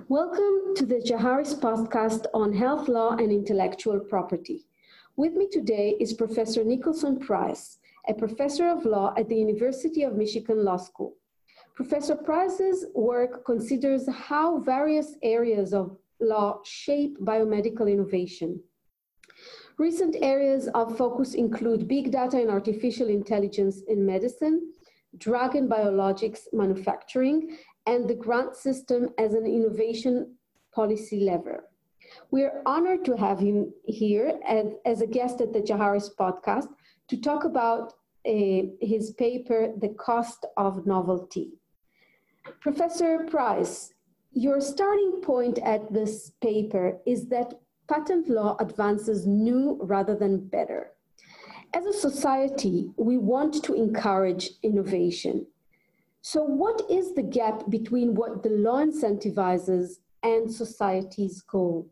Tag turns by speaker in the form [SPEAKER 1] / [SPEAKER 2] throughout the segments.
[SPEAKER 1] Welcome to the Jaharis podcast on health law and intellectual property. With me today is Professor Nicholson Price, a professor of law at the University of Michigan Law School. Professor Price's work considers how various areas of law shape biomedical innovation. Recent areas of focus include big data and artificial intelligence in medicine, drug and biologics manufacturing, and the grant system as an innovation policy lever. We are honored to have him here as a guest at the Jaharis podcast to talk about his paper, The Cost of Novelty. Professor Price, your starting point at this paper is that patent law advances new rather than better. As a society, we want to encourage innovation. So what is the gap between what the law incentivizes and society's goal?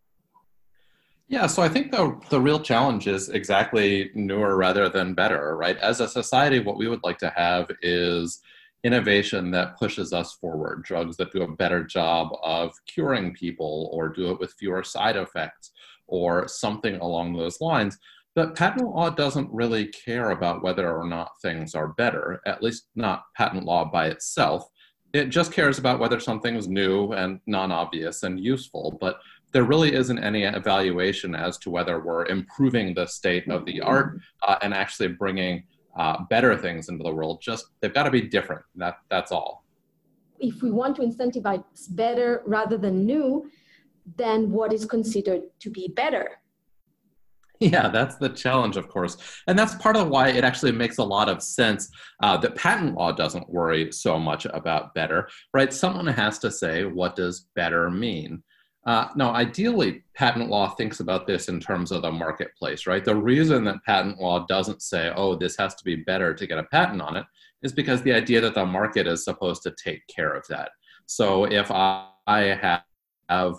[SPEAKER 2] Yeah, so I think the real challenge is exactly newer rather than better, right? As a society, what we would like to have is innovation that pushes us forward, drugs that do a better job of curing people or do it with fewer side effects or something along those lines. But patent law doesn't really care about whether or not things are better, at least not patent law by itself. It just cares about whether something is new and non-obvious and useful, but there really isn't any evaluation as to whether we're improving the state of the art and actually bringing better things into the world. Just they've got to be different. That's all.
[SPEAKER 1] If we want to incentivize better rather than new, then what is considered to be better?
[SPEAKER 2] Yeah, that's the challenge, of course. And that's part of why it actually makes a lot of sense that patent law doesn't worry so much about better, right? Someone has to say, what does better mean? Now, ideally, patent law thinks about this in terms of the marketplace, right? The reason that patent law doesn't say, oh, this has to be better to get a patent on it is because the idea that the market is supposed to take care of that. So if I have,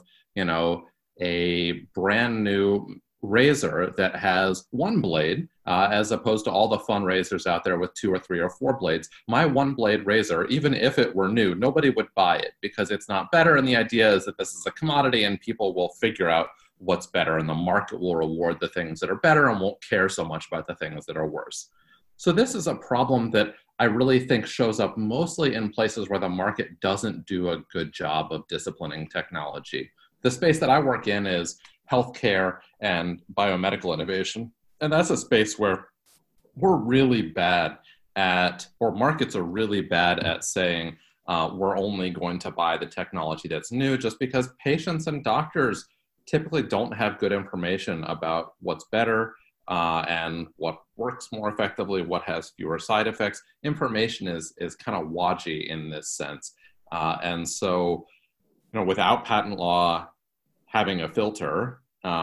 [SPEAKER 2] a brand new razor that has one blade, as opposed to all the fun razors out there with 2 or 3 or 4 blades, my one blade razor, even if it were new, nobody would buy it because it's not better. And the idea is that this is a commodity and people will figure out what's better and the market will reward the things that are better and won't care so much about the things that are worse. So this is a problem that I really think shows up mostly in places where the market doesn't do a good job of disciplining technology. The space that I work in is healthcare and biomedical innovation. And that's a space where we're really bad at, or markets are really bad at saying, we're only going to buy the technology that's new, just because patients and doctors typically don't have good information about what's better and what works more effectively, what has fewer side effects. Information is kind of wodgy in this sense. And so, without patent law having a filter,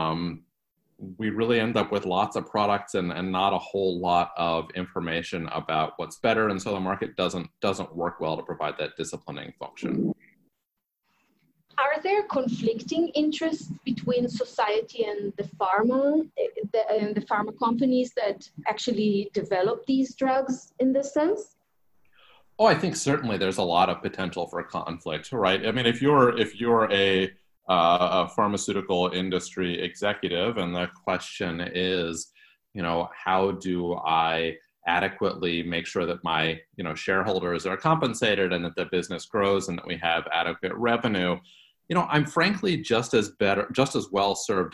[SPEAKER 2] we really end up with lots of products and not a whole lot of information about what's better, and so the market doesn't work well to provide that disciplining function.
[SPEAKER 1] Are there conflicting interests between society and the pharma companies that actually develop these drugs in this sense?
[SPEAKER 2] Oh, I think certainly there's a lot of potential for conflict, right? I mean, if you're a pharmaceutical industry executive, and the question is, how do I adequately make sure that my, shareholders are compensated and that the business grows and that we have adequate revenue? I'm frankly just as well served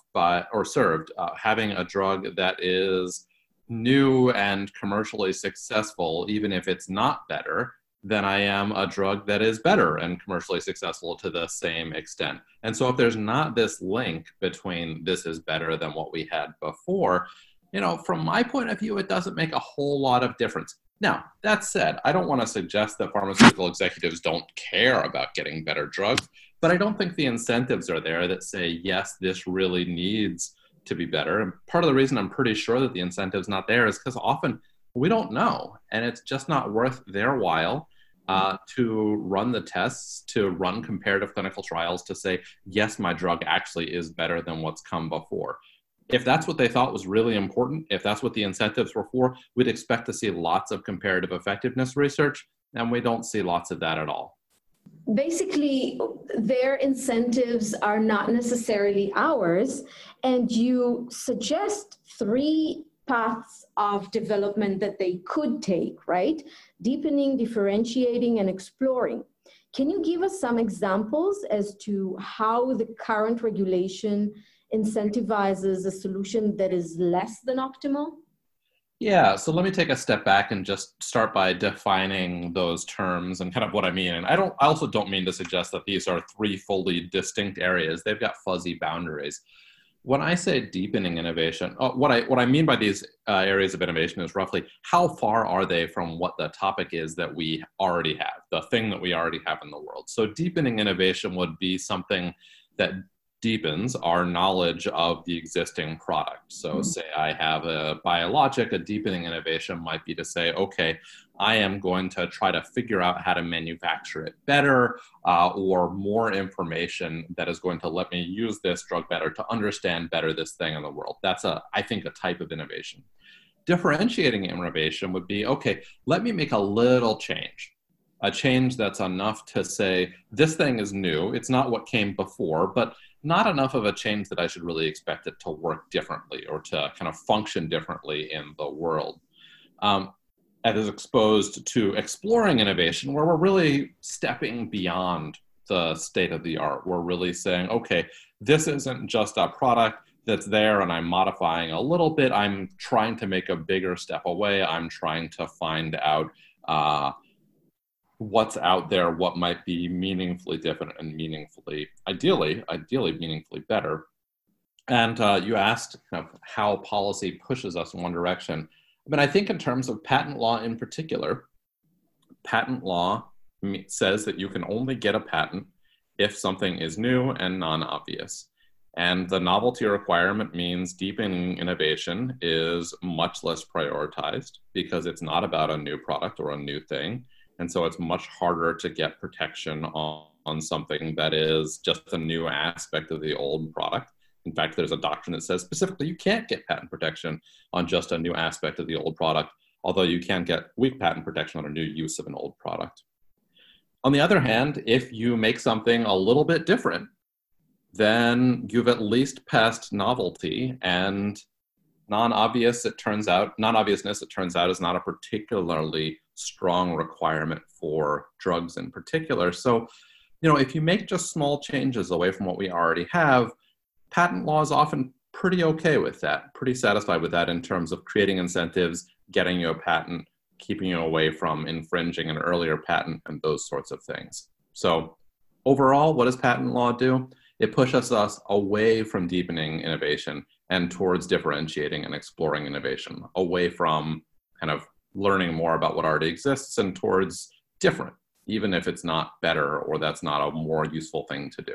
[SPEAKER 2] having a drug that is new and commercially successful, even if it's not better, than I am a drug that is better and commercially successful to the same extent. And so if there's not this link between this is better than what we had before, from my point of view, it doesn't make a whole lot of difference. Now, that said, I don't want to suggest that pharmaceutical executives don't care about getting better drugs, but I don't think the incentives are there that say, yes, this really needs to be better. And part of the reason I'm pretty sure that the incentive's not there is because often we don't know, and it's just not worth their while to run the tests, to run comparative clinical trials to say, yes, my drug actually is better than what's come before. If that's what they thought was really important, if that's what the incentives were for, we'd expect to see lots of comparative effectiveness research, and we don't see lots of that at all.
[SPEAKER 1] basically their incentives are not necessarily ours, and you suggest three paths of development that they could take, right? Deepening, differentiating, and exploring. Can you give us some examples as to how the current regulation incentivizes a solution that is less than optimal?
[SPEAKER 2] Yeah, so let me take a step back and just start by defining those terms and kind of what I mean. And I also don't mean to suggest that these are three fully distinct areas. They've got fuzzy boundaries. When I say deepening innovation, what I mean by these areas of innovation is roughly how far are they from what the topic is that we already have, the thing that we already have in the world. So deepening innovation would be something that deepens our knowledge of the existing product. So say I have a biologic, a deepening innovation might be to say, okay, I am going to try to figure out how to manufacture it better, or more information that is going to let me use this drug better to understand better this thing in the world. That's I think a type of innovation. Differentiating innovation would be, okay, let me make a little change. A change that's enough to say, this thing is new, it's not what came before, but not enough of a change that I should really expect it to work differently or to kind of function differently in the world. As exposed to exploring innovation, where we're really stepping beyond the state of the art. We're really saying, okay, this isn't just a product that's there and I'm modifying a little bit. I'm trying to make a bigger step away. I'm trying to find out what's out there, what might be meaningfully different and meaningfully, ideally meaningfully better. And you asked kind of how policy pushes us in one direction. I mean, I think in terms of patent law in particular, patent law says that you can only get a patent if something is new and non-obvious. And the novelty requirement means deepening innovation is much less prioritized because it's not about a new product or a new thing. And so it's much harder to get protection on something that is just a new aspect of the old product. In fact, there's a doctrine that says specifically you can't get patent protection on just a new aspect of the old product, although you can get weak patent protection on a new use of an old product. On the other hand, if you make something a little bit different, then you've at least passed novelty, and non-obviousness, it turns out, is not a particularly strong requirement for drugs in particular. So, if you make just small changes away from what we already have, patent law is often pretty okay with that, pretty satisfied with that in terms of creating incentives, getting you a patent, keeping you away from infringing an earlier patent, and those sorts of things. So overall, what does patent law do? It pushes us away from deepening innovation and towards differentiating and exploring innovation, away from kind of learning more about what already exists and towards different, even if it's not better or that's not a more useful thing to do.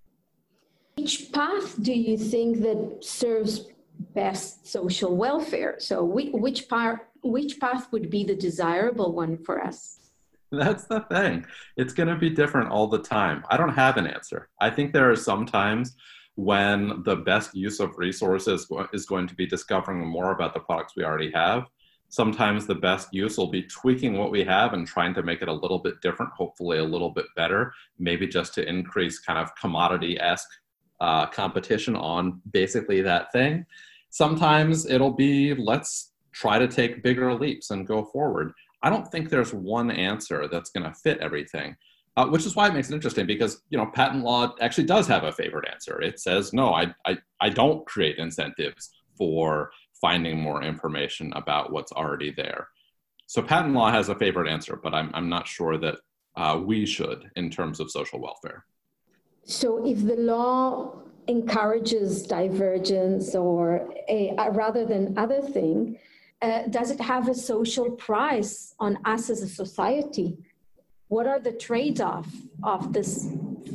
[SPEAKER 1] Which path do you think that serves best social welfare? So which path would be the desirable one for us?
[SPEAKER 2] That's the thing. It's going to be different all the time. I don't have an answer. I think there are some times when the best use of resources is going to be discovering more about the products we already have. Sometimes the best use will be tweaking what we have and trying to make it a little bit different, hopefully a little bit better, maybe just to increase kind of commodity-esque competition on basically that thing. Sometimes it'll be, let's try to take bigger leaps and go forward. I don't think there's one answer that's going to fit everything, which is why it makes it interesting because, patent law actually does have a favorite answer. It says, no, I don't create incentives for finding more information about what's already there. So patent law has a favorite answer, but I'm not sure that we should in terms of social welfare.
[SPEAKER 1] So if the law encourages divergence or rather than other thing, does it have a social price on us as a society? What are the trade-offs of this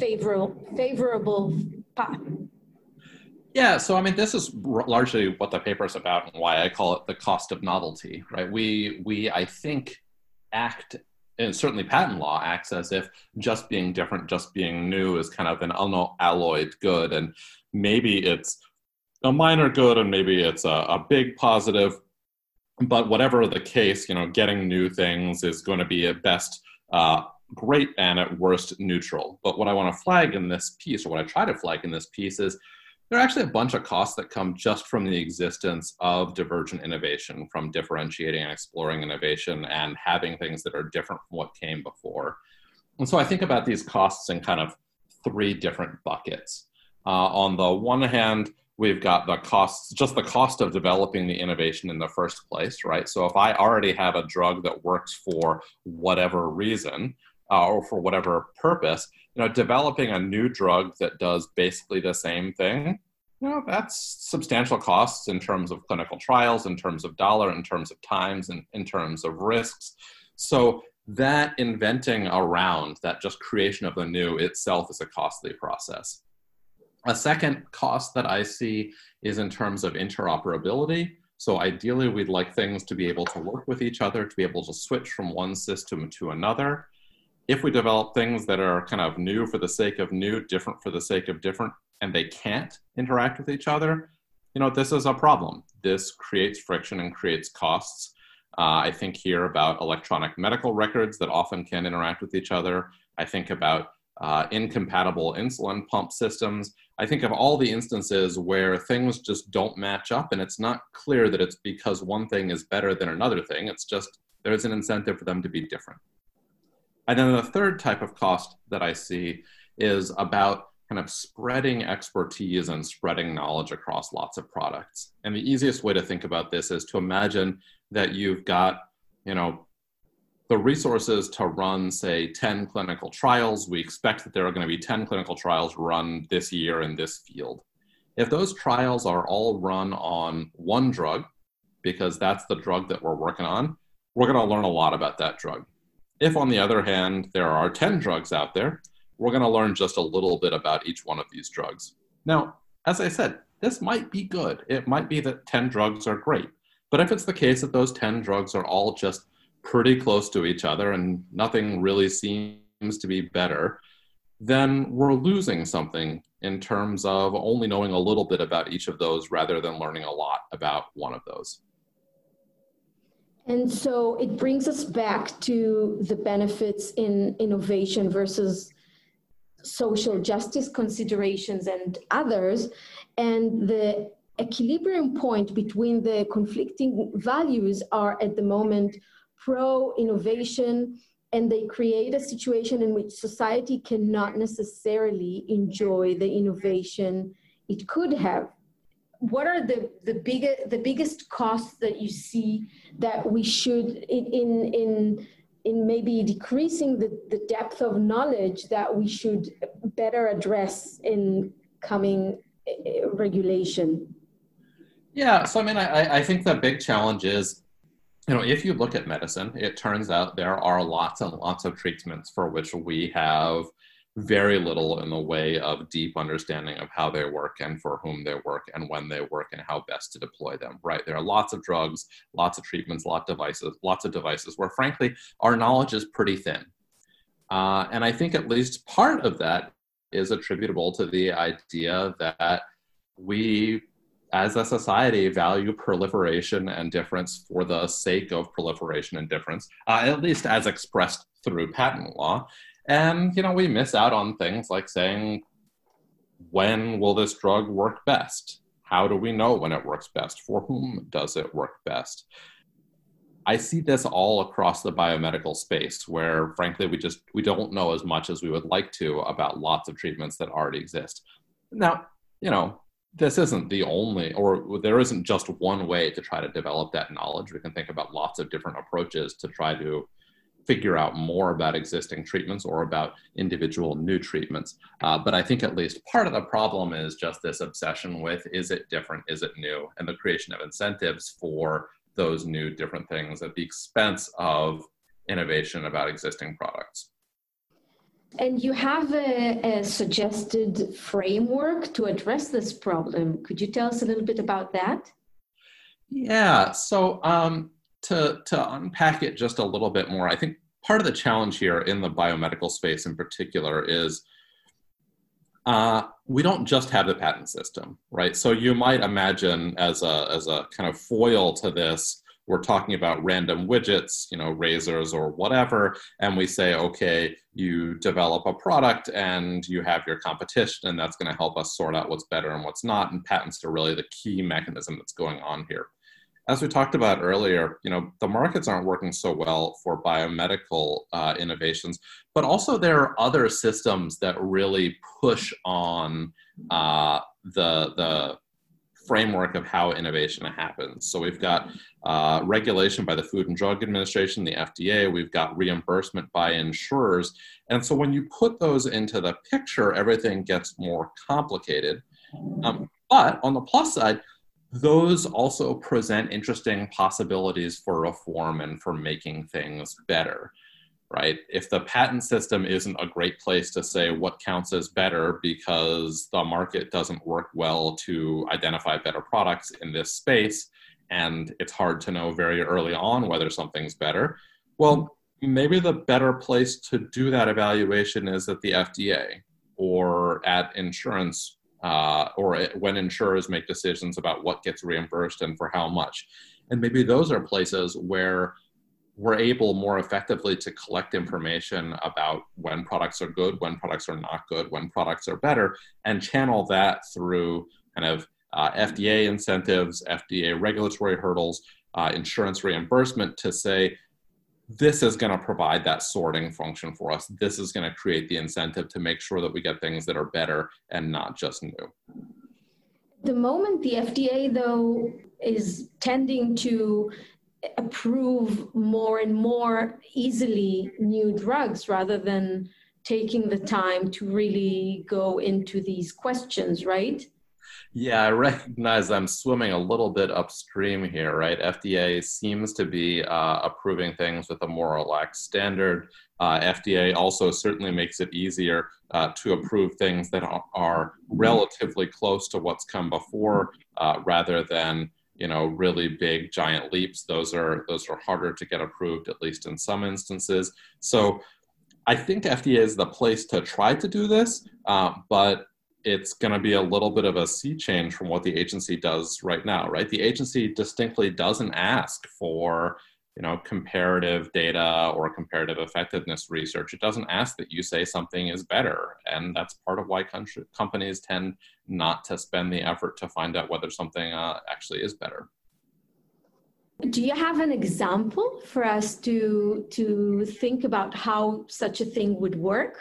[SPEAKER 1] favorable path?
[SPEAKER 2] Yeah, so this is largely what the paper is about and why I call it the cost of novelty, right? We I think, act, and certainly patent law acts as if just being different, just being new is kind of an unalloyed good, and maybe it's a minor good and maybe it's a big positive, but whatever the case, getting new things is going to be at best great and at worst neutral. But what I want to flag in this piece, or what I try to flag in this piece, is there are actually a bunch of costs that come just from the existence of divergent innovation, from differentiating and exploring innovation and having things that are different from what came before. And so I think about these costs in kind of three different buckets. On the one hand, we've got the costs, just the cost of developing the innovation in the first place, right? So if I already have a drug that works for whatever reason, or for whatever purpose, developing a new drug that does basically the same thing, that's substantial costs in terms of clinical trials, in terms of dollar, in terms of times, and in terms of risks. So that inventing around, that just creation of the new itself is a costly process. A second cost that I see is in terms of interoperability. So ideally, we'd like things to be able to work with each other, to be able to switch from one system to another. If we develop things that are kind of new for the sake of new, different for the sake of different, and they can't interact with each other, this is a problem. This creates friction and creates costs. I think here about electronic medical records that often can interact with each other. I think about incompatible insulin pump systems. I think of all the instances where things just don't match up, and it's not clear that it's because one thing is better than another thing. It's just there's an incentive for them to be different. And then the third type of cost that I see is about kind of spreading expertise and spreading knowledge across lots of products. And the easiest way to think about this is to imagine that you've got, the resources to run, say, 10 clinical trials. We expect that there are going to be 10 clinical trials run this year in this field. If those trials are all run on one drug, because that's the drug that we're working on, we're going to learn a lot about that drug. If, on the other hand, there are 10 drugs out there, we're going to learn just a little bit about each one of these drugs. Now, as I said, this might be good. It might be that 10 drugs are great. But if it's the case that those 10 drugs are all just pretty close to each other and nothing really seems to be better, then we're losing something in terms of only knowing a little bit about each of those rather than learning a lot about one of those.
[SPEAKER 1] And so it brings us back to the benefits in innovation versus social justice considerations and others, and the equilibrium point between the conflicting values are at the moment pro-innovation, and they create a situation in which society cannot necessarily enjoy the innovation it could have. What are the biggest costs that you see that we should, in maybe decreasing the depth of knowledge, that we should better address in coming regulation?
[SPEAKER 2] Yeah, so I think the big challenge is, if you look at medicine, it turns out there are lots and lots of treatments for which we have very little in the way of deep understanding of how they work and for whom they work and when they work and how best to deploy them, right? There are lots of drugs, lots of treatments, lots of devices where, frankly, our knowledge is pretty thin. And I think at least part of that is attributable to the idea that we, as a society, value proliferation and difference for the sake of proliferation and difference, at least as expressed through patent law. And, we miss out on things like saying, when will this drug work best? How do we know when it works best? For whom does it work best? I see this all across the biomedical space where, frankly, we don't know as much as we would like to about lots of treatments that already exist. Now, this isn't the only, or there isn't just one way to try to develop that knowledge. We can think about lots of different approaches to try to figure out more about existing treatments or about individual new treatments. But I think at least part of the problem is just this obsession with, is it different, is it new? And the creation of incentives for those new different things at the expense of innovation about existing products.
[SPEAKER 1] And you have a suggested framework to address this problem. Could you tell us a little bit about that?
[SPEAKER 2] Yeah, so to unpack it just a little bit more, I think part of the challenge here in the biomedical space in particular is we don't just have the patent system, right? So you might imagine as a kind of foil to this, we're talking about random widgets, razors or whatever, and we say, okay, you develop a product and you have your competition, and that's going to help us sort out what's better and what's not, and patents are really the key mechanism that's going on here. As we talked about earlier, the markets aren't working so well for biomedical innovations, but also there are other systems that really push on the framework of how innovation happens. So we've got regulation by the Food and Drug Administration, the FDA, we've got reimbursement by insurers. And so when you put those into the picture, everything gets more complicated. But on the plus side, those also present interesting possibilities for reform and for making things better, right? If the patent system isn't a great place to say what counts as better because the market doesn't work well to identify better products in this space, and it's hard to know very early on whether something's better, well, maybe the better place to do that evaluation is at the FDA or at insurance or when insurers make decisions about what gets reimbursed and for how much. And maybe those are places where we're able more effectively to collect information about when products are good, when products are not good, when products are better, and channel that through kind of FDA incentives, FDA regulatory hurdles, insurance reimbursement to say, this is going to provide that sorting function for us. This is going to create the incentive to make sure that we get things that are better and not just new.
[SPEAKER 1] The moment the FDA, though, is tending to approve more and more easily new drugs rather than taking the time to really go into these questions, right?
[SPEAKER 2] Yeah, I recognize I'm swimming a little bit upstream here, right? FDA seems to be approving things with a more relaxed standard. FDA also certainly makes it easier to approve things that are relatively close to what's come before, rather than really big giant leaps. Those are harder to get approved, at least in some instances. So I think FDA is the place to try to do this, but it's going to be a little bit of a sea change from what the agency does right now, right? The agency distinctly doesn't ask for, comparative data or comparative effectiveness research. It doesn't ask that you say something is better. And that's part of why companies tend not to spend the effort to find out whether something actually is better.
[SPEAKER 1] Do you have an example for us to think about how such a thing would work?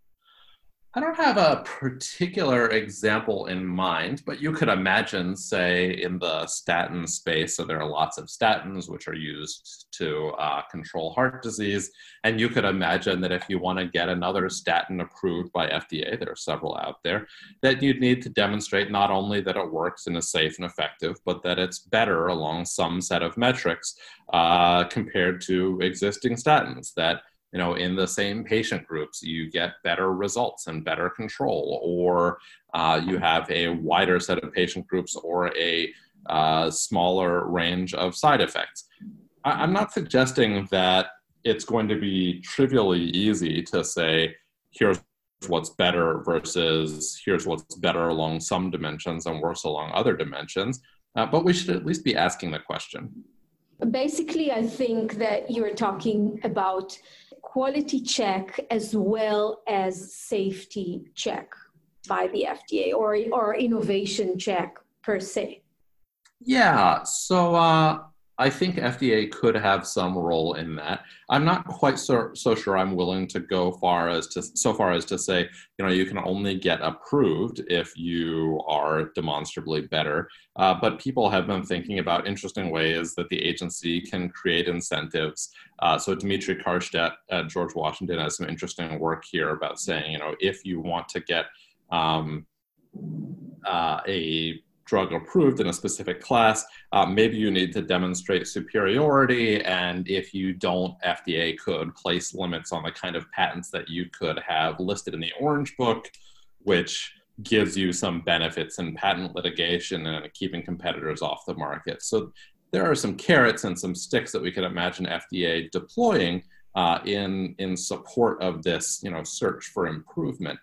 [SPEAKER 2] I don't have a particular example in mind, but you could imagine, say, in the statin space, so there are lots of statins which are used to control heart disease, and you could imagine that if you want to get another statin approved by FDA, there are several out there, that you'd need to demonstrate not only that it works and is safe and effective, but that it's better along some set of metrics compared to existing statins, that in the same patient groups, you get better results and better control, or you have a wider set of patient groups or a smaller range of side effects. I'm not suggesting that it's going to be trivially easy to say, here's what's better versus here's what's better along some dimensions and worse along other dimensions, but we should at least be asking the question.
[SPEAKER 1] Basically, I think that you're talking about quality check as well as safety check by the FDA or innovation check per se.
[SPEAKER 2] Yeah, so I think FDA could have some role in that. I'm not quite so sure I'm willing to go so far as to say, you can only get approved if you are demonstrably better. But people have been thinking about interesting ways that the agency can create incentives. So Dimitri Karstadt at George Washington has some interesting work here about saying, if you want to get a drug approved in a specific class, maybe you need to demonstrate superiority, and if you don't, FDA could place limits on the kind of patents that you could have listed in the Orange Book, which gives you some benefits in patent litigation and keeping competitors off the market. So there are some carrots and some sticks that we could imagine FDA deploying in support of this, search for improvement.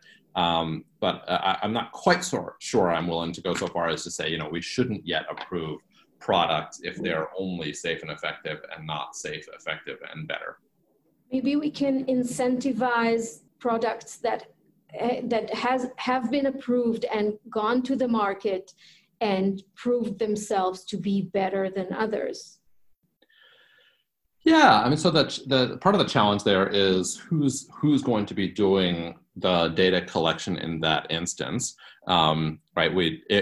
[SPEAKER 2] But I'm not quite so sure I'm willing to go so far as to say, we shouldn't yet approve products if they're only safe and effective and not safe, effective, and better.
[SPEAKER 1] Maybe we can incentivize products that have been approved and gone to the market and proved themselves to be better than others.
[SPEAKER 2] Yeah, I mean, so the part of the challenge there is who's going to be doing the data collection in that instance, right?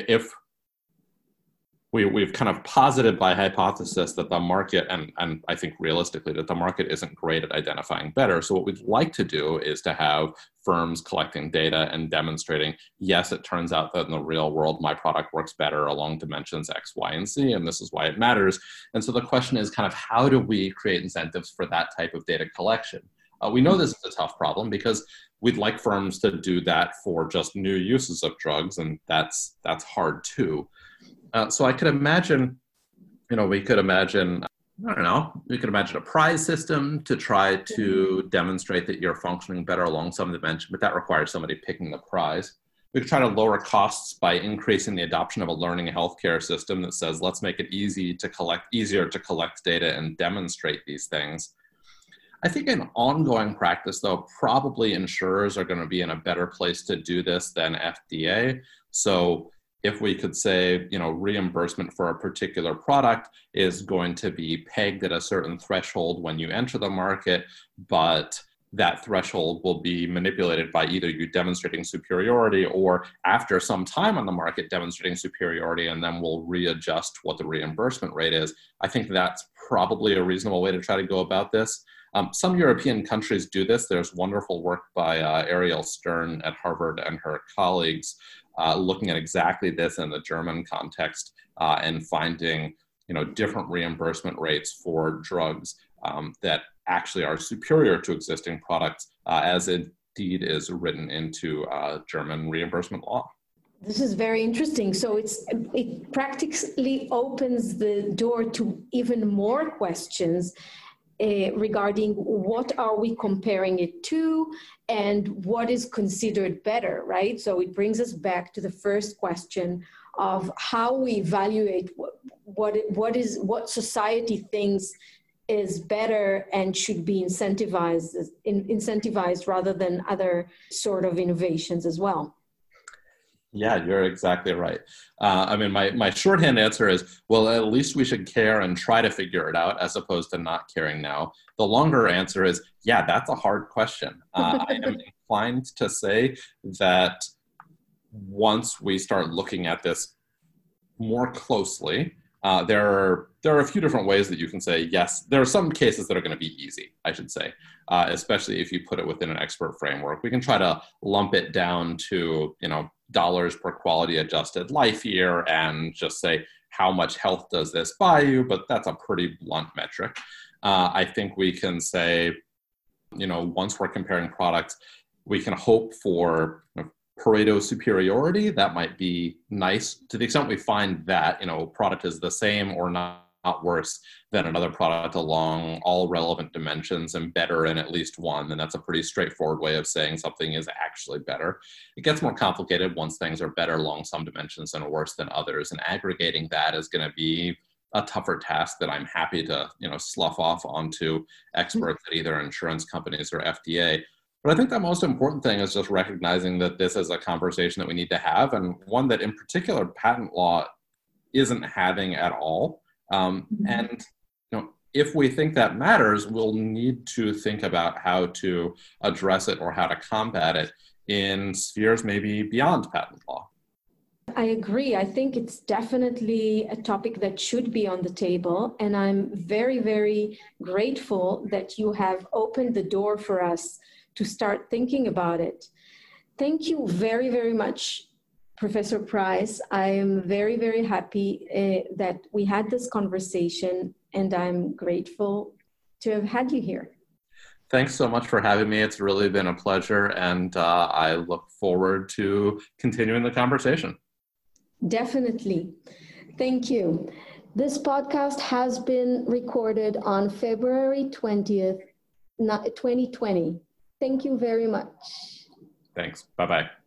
[SPEAKER 2] We've kind of posited by hypothesis that the market, and I think realistically that the market isn't great at identifying better. So what we'd like to do is to have firms collecting data and demonstrating, yes, it turns out that in the real world, my product works better along dimensions X, Y, and Z, and this is why it matters. And so the question is kind of how do we create incentives for that type of data collection? We know this is a tough problem because we'd like firms to do that for just new uses of drugs, and that's hard too. So I could imagine, we could imagine a prize system to try to demonstrate that you're functioning better along some dimension, but that requires somebody picking the prize. We could try to lower costs by increasing the adoption of a learning healthcare system that says, let's make it easier to collect data and demonstrate these things. I think in ongoing practice, though, probably insurers are going to be in a better place to do this than FDA. So if we could say, reimbursement for a particular product is going to be pegged at a certain threshold when you enter the market, but that threshold will be manipulated by either you demonstrating superiority or after some time on the market demonstrating superiority, and then we'll readjust what the reimbursement rate is. I think that's probably a reasonable way to try to go about this. Some European countries do this. There's wonderful work by Ariel Stern at Harvard and her colleagues looking at exactly this in the German context and finding, different reimbursement rates for drugs that actually are superior to existing products, as indeed is written into German reimbursement law.
[SPEAKER 1] This is very interesting. So it practically opens the door to even more questions regarding what are we comparing it to and what is considered better, right? So it brings us back to the first question of how we evaluate what society thinks is better and should be incentivized rather than other sort of innovations as well.
[SPEAKER 2] Yeah, you're exactly right. My shorthand answer is, well, at least we should care and try to figure it out as opposed to not caring now. The longer answer is, yeah, that's a hard question. I am inclined to say that once we start looking at this more closely, there are a few different ways that you can say, yes, there are some cases that are going to be easy, I should say, especially if you put it within an expert framework. We can try to lump it down to, dollars per quality adjusted life year and just say, how much health does this buy you? But that's a pretty blunt metric. I think we can say, once we're comparing products, we can hope for Pareto superiority. That might be nice to the extent we find that, product is the same or not worse than another product along all relevant dimensions and better in at least one. And that's a pretty straightforward way of saying something is actually better. It gets more complicated once things are better along some dimensions and worse than others. And aggregating that is going to be a tougher task that I'm happy to, slough off onto experts at either insurance companies or FDA. But I think the most important thing is just recognizing that this is a conversation that we need to have, and one that in particular patent law isn't having at all. And if we think that matters, we'll need to think about how to address it or how to combat it in spheres maybe beyond patent law.
[SPEAKER 1] I agree. I think it's definitely a topic that should be on the table. And I'm very, very grateful that you have opened the door for us to start thinking about it. Thank you very, very much, Professor Price. I am very, very happy that we had this conversation, and I'm grateful to have had you here.
[SPEAKER 2] Thanks so much for having me. It's really been a pleasure, and I look forward to continuing the conversation.
[SPEAKER 1] Definitely. Thank you. This podcast has been recorded on February 20th, 2020. Thank you very much.
[SPEAKER 2] Thanks. Bye-bye.